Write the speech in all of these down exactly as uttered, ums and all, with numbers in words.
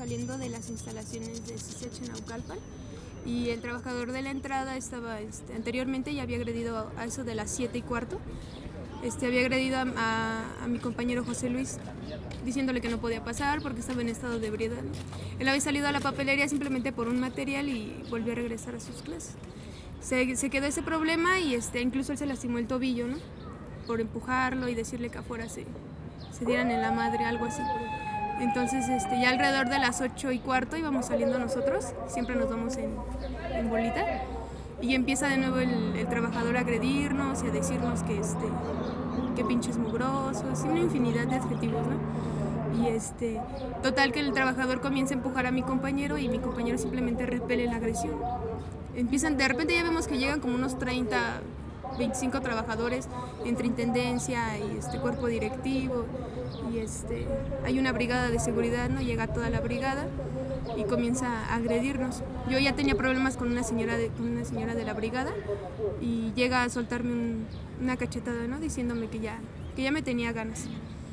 saliendo de las instalaciones de C C H en Naucalpan y el trabajador de la entrada estaba, este, anteriormente ya había agredido a eso de las siete y cuarto, este, había agredido a, a, a mi compañero José Luis, diciéndole que no podía pasar porque estaba en estado de ebriedad, ¿no? Él había salido a la papelería simplemente por un material y volvió a regresar a sus clases. Se, se quedó ese problema y este, incluso él se lastimó el tobillo, ¿no? Por empujarlo y decirle que afuera se, se dieran en la madre, algo así. Entonces este, ya alrededor de las ocho y cuarto íbamos saliendo nosotros, siempre nos vamos en, en bolita, y empieza de nuevo el, el trabajador a agredirnos y a decirnos que, este, que pinches mugrosos y una infinidad de adjetivos, ¿no? Y este, total que el trabajador comienza a empujar a mi compañero y mi compañero simplemente repele la agresión. Empiezan, de repente ya vemos que llegan como unos treinta, veinticinco trabajadores entre intendencia y este cuerpo directivo y este hay una brigada de seguridad, no llega toda la brigada y comienza a agredirnos. Yo ya tenía problemas con una señora de con una señora de la brigada y llega a soltarme un, una cachetada, no, diciéndome que ya que ya me tenía ganas.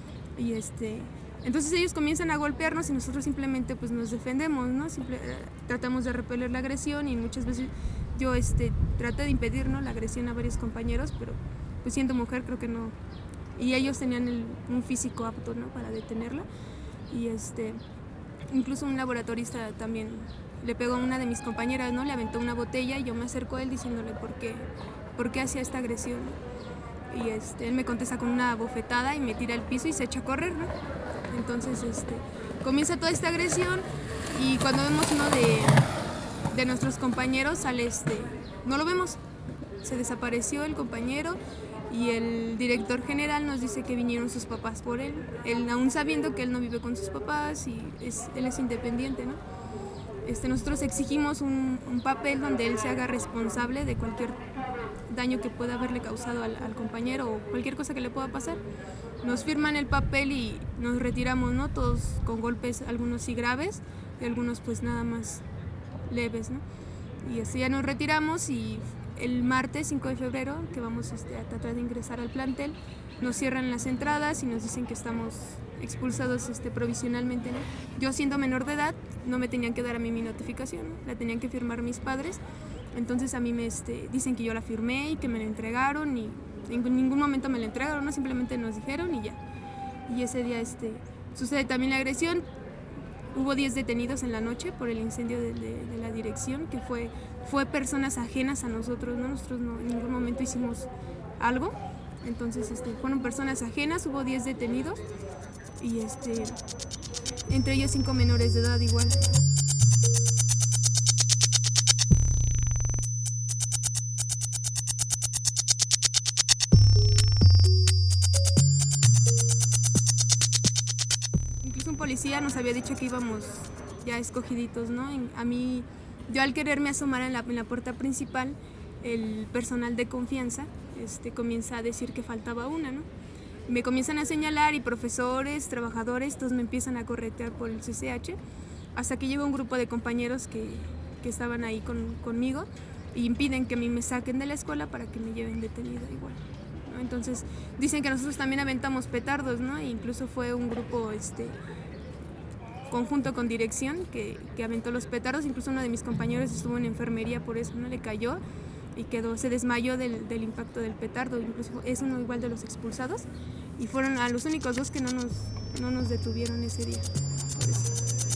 Y este entonces ellos comienzan a golpearnos y nosotros simplemente pues nos defendemos, ¿no? Simple, eh, tratamos de repeler la agresión y muchas veces yo este, traté de impedir, ¿no?, la agresión a varios compañeros, pero pues siendo mujer creo que no. Y ellos tenían el, un físico apto, ¿no?, para detenerla. Y este, incluso un laboratorista también le pegó a una de mis compañeras, ¿no? Le aventó una botella y yo me acerco a él diciéndole por qué, por qué hacía esta agresión, ¿no? Y este, él me contesta con una bofetada y me tira al piso y se echa a correr, ¿no? Entonces este, comienza toda esta agresión y cuando vemos uno de, de nuestros compañeros sale este, no lo vemos, se desapareció el compañero y el director general nos dice que vinieron sus papás por él, él aún sabiendo que él no vive con sus papás y es, él es independiente, ¿no? Este, nosotros exigimos un, un papel donde él se haga responsable de cualquier daño que pueda haberle causado al, al compañero o cualquier cosa que le pueda pasar. Nos firman el papel y nos retiramos, ¿no? Todos con golpes, algunos sí graves y algunos pues nada más leves, ¿no? Y así ya nos retiramos y el martes cinco de febrero, que vamos este, a tratar de ingresar al plantel, nos cierran las entradas y nos dicen que estamos expulsados este, provisionalmente, ¿no? Yo siendo menor de edad no me tenían que dar a mí mi notificación, ¿no? La tenían que firmar mis padres, entonces a mí me este, dicen que yo la firmé y que me la entregaron y en ningún momento me la entregaron, ¿no? Simplemente nos dijeron y ya. Y ese día este, sucede también la agresión. Hubo diez detenidos en la noche por el incendio de, de, de la dirección, que fue, fue personas ajenas a nosotros, ¿no? Nosotros no, en ningún momento hicimos algo. Entonces este, fueron personas ajenas, hubo diez detenidos y este, entre ellos cinco menores de edad igual. Un policía nos había dicho que íbamos ya escogiditos, ¿no? A mí, yo al quererme asomar en la, en la puerta principal, el personal de confianza este, comienza a decir que faltaba una, ¿no? Me comienzan a señalar y profesores, trabajadores, todos me empiezan a corretear por el C C H, hasta que llega un grupo de compañeros que, que estaban ahí con, conmigo y impiden que a mí me saquen de la escuela para que me lleven detenida igual, ¿no? Entonces dicen que nosotros también aventamos petardos, ¿no? E incluso fue un grupo este, conjunto con dirección que, que aventó los petardos, incluso uno de mis compañeros estuvo en enfermería por eso, ¿no? Le cayó y quedó, se desmayó del, del impacto del petardo, incluso es uno igual de los expulsados y fueron a los únicos dos que no nos, no nos detuvieron ese día. Por eso.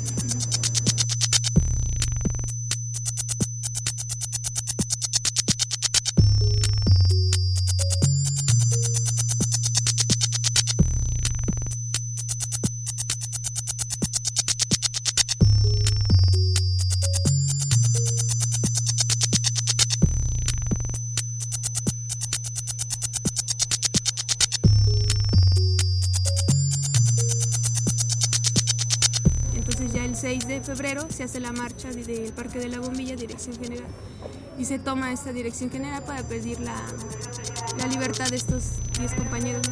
El seis de febrero se hace la marcha del Parque de la Bombilla, Dirección General, y se toma esta Dirección General para pedir la, la libertad de estos diez compañeros, ¿no?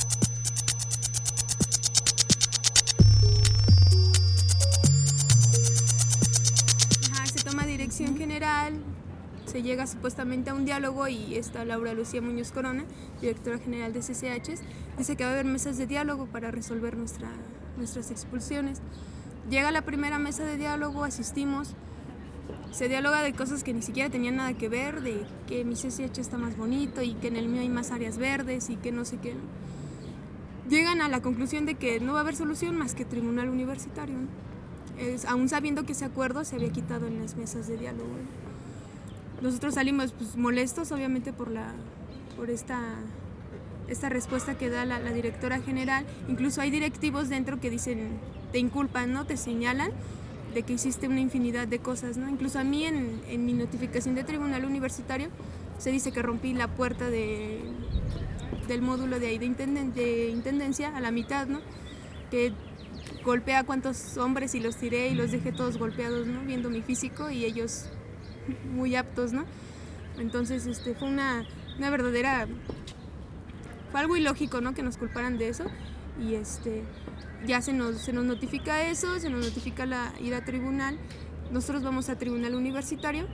Ajá, se toma Dirección General, se llega supuestamente a un diálogo y esta Laura Lucía Muñoz Corona, directora general de C C H, dice que va a haber mesas de diálogo para resolver nuestra, nuestras expulsiones. Llega la primera mesa de diálogo, asistimos, se dialoga de cosas que ni siquiera tenían nada que ver, de que mi C C H está más bonito y que en el mío hay más áreas verdes y que no sé qué. Llegan a la conclusión de que no va a haber solución más que tribunal universitario, ¿no? Es, aún sabiendo que ese acuerdo se había quitado en las mesas de diálogo, ¿no? Nosotros salimos pues, molestos, obviamente, por, la, por esta, esta respuesta que da la, la directora general. Incluso hay directivos dentro que dicen, te inculpan, ¿no? Te señalan de que hiciste una infinidad de cosas, ¿no? Incluso a mí en, en mi notificación de tribunal universitario se dice que rompí la puerta de, del módulo de ahí de, intenden, de intendencia a la mitad, ¿no? Que golpeé a cuantos hombres y los tiré y los dejé todos golpeados, ¿no? Viendo mi físico y ellos muy aptos, ¿no? Entonces este, fue una, una verdadera... Fue algo ilógico, ¿no? Que nos culparan de eso y este... Ya se nos, se nos notifica eso, se nos notifica la ir a tribunal. Nosotros vamos a tribunal universitario.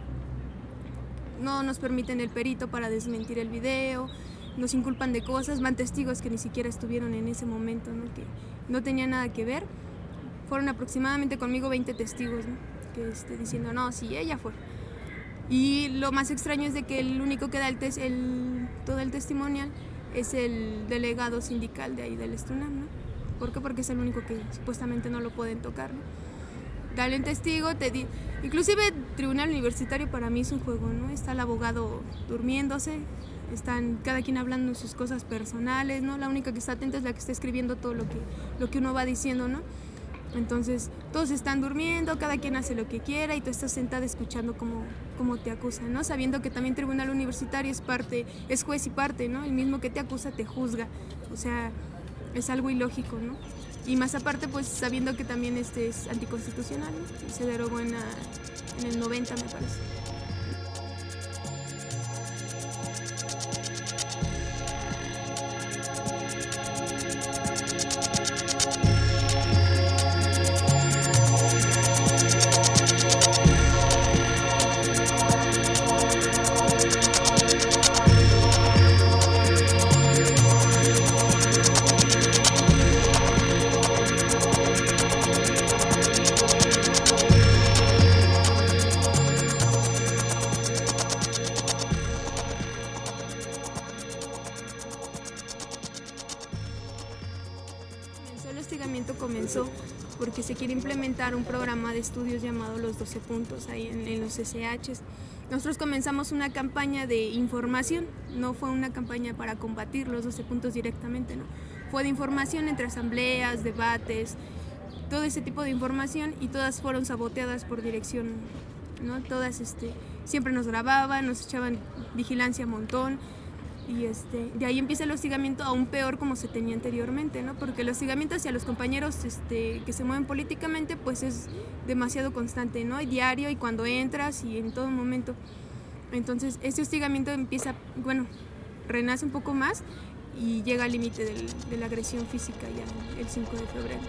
No nos permiten el perito para desmentir el video. Nos inculpan de cosas, van testigos que ni siquiera estuvieron en ese momento, ¿no? Que no tenían nada que ver. Fueron aproximadamente conmigo veinte testigos, ¿no? Que este, diciendo, no, sí, ella fue. Y lo más extraño es de que el único que da el, tes, el todo el testimonial es el delegado sindical de ahí del Estunam, ¿no? ¿Por qué? Porque es el único que supuestamente no lo pueden tocar, ¿no? Dale un testigo, te di... Inclusive tribunal universitario para mí es un juego, ¿no? Está el abogado durmiéndose, están cada quien hablando sus cosas personales, ¿no? La única que está atenta es la que está escribiendo todo lo que, lo que uno va diciendo, ¿no? Entonces todos están durmiendo, cada quien hace lo que quiera y tú estás sentada escuchando cómo, cómo te acusan, ¿no? Sabiendo que también tribunal universitario es parte, es juez y parte, ¿no? El mismo que te acusa te juzga, o sea... Es algo ilógico, ¿no? Y más aparte, pues sabiendo que también este es anticonstitucional, ¿no? Y se derogó en, la, en el noventa, me parece. Comenzó porque se quiere implementar un programa de estudios llamado Los doce puntos ahí en, en los C C Hs. Nosotros comenzamos una campaña de información, no fue una campaña para combatir los doce puntos directamente, ¿no? Fue de información entre asambleas, debates, todo ese tipo de información y todas fueron saboteadas por dirección, ¿no? Todas este, siempre nos grababan, nos echaban vigilancia a montón. Y este, de ahí empieza el hostigamiento aún peor como se tenía anteriormente, ¿no? Porque el hostigamiento hacia los compañeros este, que se mueven políticamente pues es demasiado constante, ¿no? Y diario y cuando entras y en todo momento. Entonces ese hostigamiento empieza, bueno, renace un poco más y llega al límite de la agresión física ya el cinco de febrero.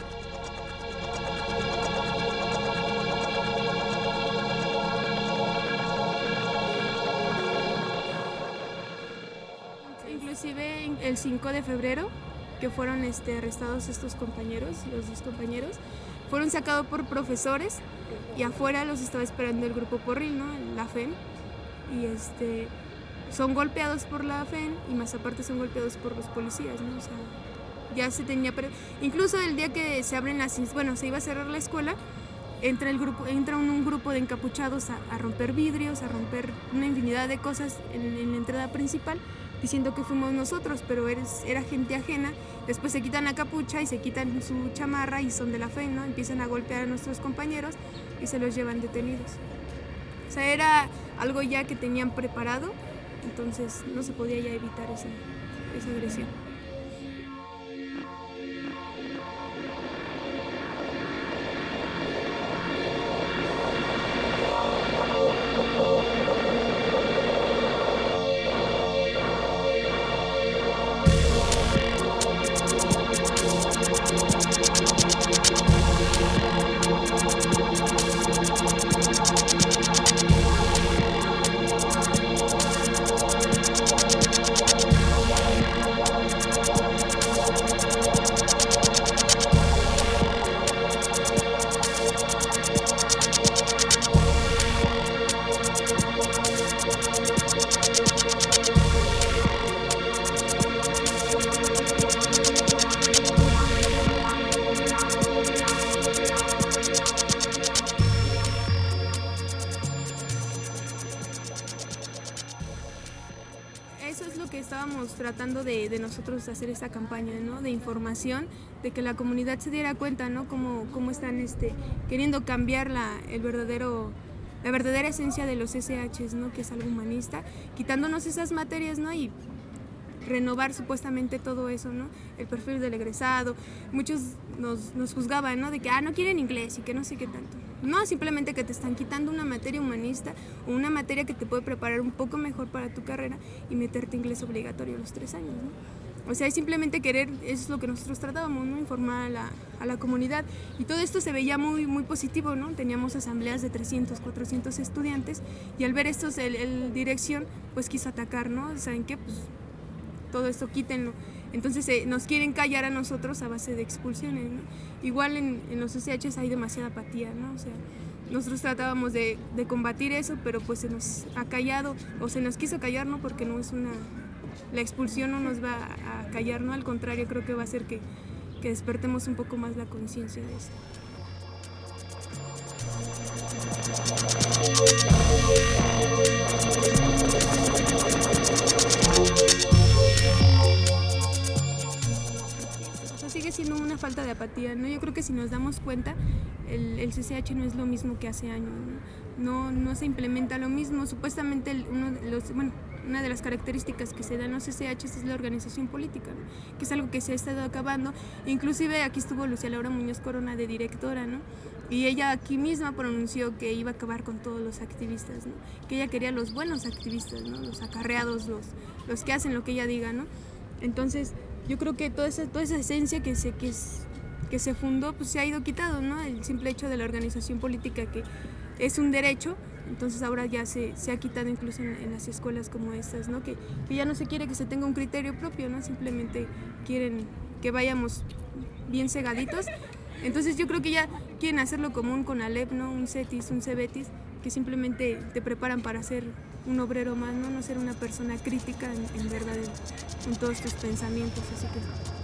Inclusive el cinco de febrero, que fueron este, arrestados estos compañeros, los dos compañeros, fueron sacados por profesores y afuera los estaba esperando el grupo Porril, ¿no? La F E N, y este, son golpeados por la F E N y más aparte son golpeados por los policías, ¿no? O sea, ya se tenía... Pre- Incluso el día que se abren las... Bueno, se iba a cerrar la escuela, entra, el grupo, entra un, un grupo de encapuchados a, a romper vidrios, a romper una infinidad de cosas en, en la entrada principal, diciendo que fuimos nosotros, pero eres, era gente ajena. Después se quitan la capucha y se quitan su chamarra y son de la F E N, ¿no? Empiezan a golpear a nuestros compañeros y se los llevan detenidos. O sea, era algo ya que tenían preparado, entonces no se podía ya evitar esa, esa agresión. eso es lo que estábamos tratando de, de nosotros hacer esta campaña, ¿no? De información, de que la comunidad se diera cuenta, ¿no? Cómo, cómo están este, queriendo cambiar la, el verdadero, la verdadera esencia de los S Hs, ¿no? Que es algo humanista, quitándonos esas materias, ¿no? Y renovar supuestamente todo eso, ¿no? El perfil del egresado. Muchos nos, nos juzgaban, ¿no? De que, ah, no quieren inglés y que no sé qué tanto. No, simplemente que te están quitando una materia humanista o una materia que te puede preparar un poco mejor para tu carrera y meterte inglés obligatorio a los tres años, ¿no? O sea, es simplemente querer, eso es lo que nosotros tratábamos, ¿no? Informar a la, a la comunidad. Y todo esto se veía muy, muy positivo, ¿no? Teníamos asambleas de trescientos, cuatrocientos estudiantes y al ver esto, el, el dirección, pues quiso atacar, ¿no? ¿Saben qué? Pues todo esto quítenlo. Entonces eh, nos quieren callar a nosotros a base de expulsiones, ¿no? Igual en, en los S Hs hay demasiada apatía, ¿no? O sea, nosotros tratábamos de, de combatir eso, pero pues se nos ha callado, o se nos quiso callar, ¿no? Porque no es una... La expulsión no nos va a callar, ¿no? Al contrario, creo que va a hacer que, que despertemos un poco más la conciencia de eso. Sigue siendo una falta de apatía, ¿no? Yo creo que si nos damos cuenta, el, el C C H no es lo mismo que hace años, ¿no? No, no se implementa lo mismo. Supuestamente el, uno de los, bueno, una de las características que se dan los C C Hs es la organización política, ¿no? Que es algo que se ha estado acabando. Inclusive aquí estuvo Lucía Laura Muñoz Corona de directora, ¿no? Y ella aquí misma pronunció que iba a acabar con todos los activistas, ¿no? Que ella quería los buenos activistas, ¿no? Los acarreados, los, los que hacen lo que ella diga, ¿no? Entonces, yo creo que toda esa, toda esa esencia que se, que, es, que se fundó, pues se ha ido quitado, ¿no? El simple hecho de la organización política, que es un derecho, entonces ahora ya se, se ha quitado incluso en, en las escuelas como estas, ¿no? Que, que ya no se quiere que se tenga un criterio propio, ¿no? Simplemente quieren que vayamos bien cegaditos. Entonces yo creo que ya quieren hacerlo como un CONALEP, ¿no? Un CETIS, un CEBETIS, que simplemente te preparan para ser un obrero más, no, no ser una persona crítica en, en verdad en, en todos tus pensamientos, así que...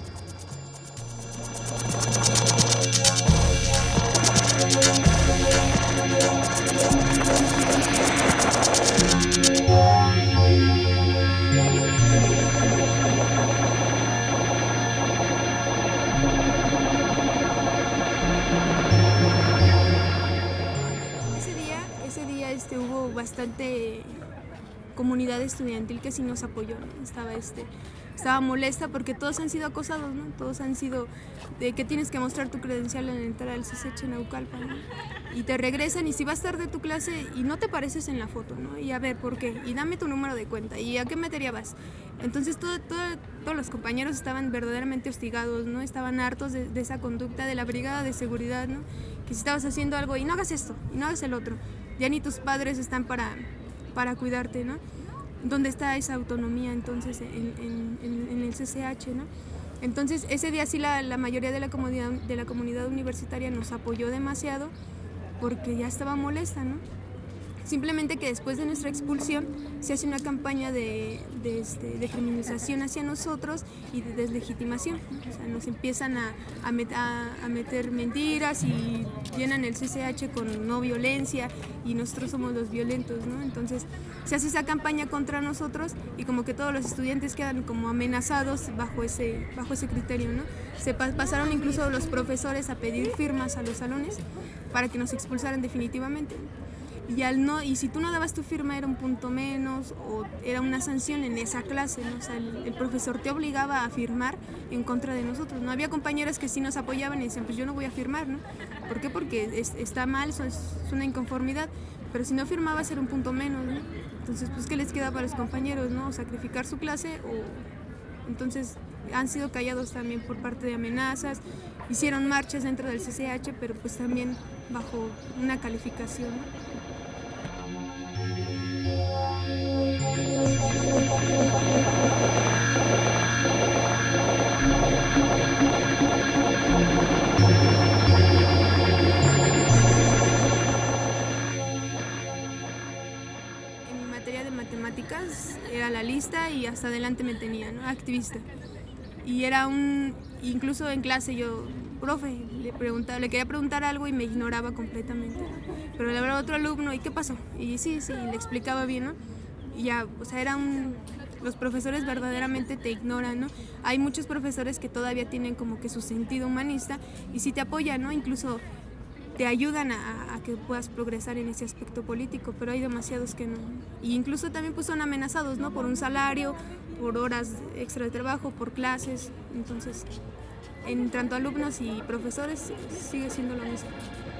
Ese día, ese día este, hubo bastante comunidad estudiantil que sí nos apoyó, ¿no? Estaba, este, estaba molesta porque todos han sido acosados, ¿no? Todos han sido de que tienes que mostrar tu credencial al entrar al C C H Naucalpan, ¿no? Y te regresan y si vas tarde a tu clase y no te pareces en la foto, ¿no? Y a ver, ¿por qué? Y dame tu número de cuenta, ¿y a qué materia vas? Entonces todo, todo, todos los compañeros estaban verdaderamente hostigados, ¿no? Estaban hartos de, de esa conducta de la brigada de seguridad, ¿no? Que si estabas haciendo algo y no hagas esto, y no hagas el otro, ya ni tus padres están para... para cuidarte, ¿no? ¿Dónde está esa autonomía entonces en, en, en, en el C C H, ¿no? Entonces ese día sí la, la mayoría de la, comunidad, de la comunidad universitaria nos apoyó demasiado porque ya estaba molesta, ¿no? Simplemente que después de nuestra expulsión se hace una campaña de, de, este, de criminalización hacia nosotros y de deslegitimación. O sea, nos empiezan a, a, met, a, a meter mentiras y llenan el C C H con no violencia y nosotros somos los violentos, ¿no? Entonces se hace esa campaña contra nosotros y como que todos los estudiantes quedan como amenazados bajo ese, bajo ese criterio, ¿no? Se pa pasaron incluso los profesores a pedir firmas a los salones para que nos expulsaran definitivamente. Y, al no, y si tú no dabas tu firma era un punto menos o era una sanción en esa clase, ¿no? O sea, el, el profesor te obligaba a firmar en contra de nosotros, ¿no? Había compañeras que sí nos apoyaban y decían, pues yo no voy a firmar, ¿no? ¿Por qué? Porque es, está mal, es, es una inconformidad, pero si no firmabas era un punto menos, ¿no? Entonces, pues, ¿qué les queda para los compañeros, no? Sacrificar su clase o... Entonces, han sido callados también por parte de amenazas, hicieron marchas dentro del C C H, pero pues también bajo una calificación, ¿no? En mi materia de matemáticas era la lista y hasta adelante me tenía, ¿no? Activista. Y era un, incluso en clase yo, profe, le preguntaba, le quería preguntar algo y me ignoraba completamente, ¿no? Pero le hablaba a otro alumno, ¿y qué pasó? Y sí, sí, le explicaba bien, ¿no? y ya, o sea, era un... Los profesores verdaderamente te ignoran, ¿no? Hay muchos profesores que todavía tienen como que su sentido humanista y sí te apoyan, ¿no? Incluso te ayudan a, a que puedas progresar en ese aspecto político, pero hay demasiados que no. Y incluso también pues son amenazados, ¿no? Por un salario, por horas extra de trabajo, por clases. Entonces, en tanto alumnos y profesores sigue siendo lo mismo.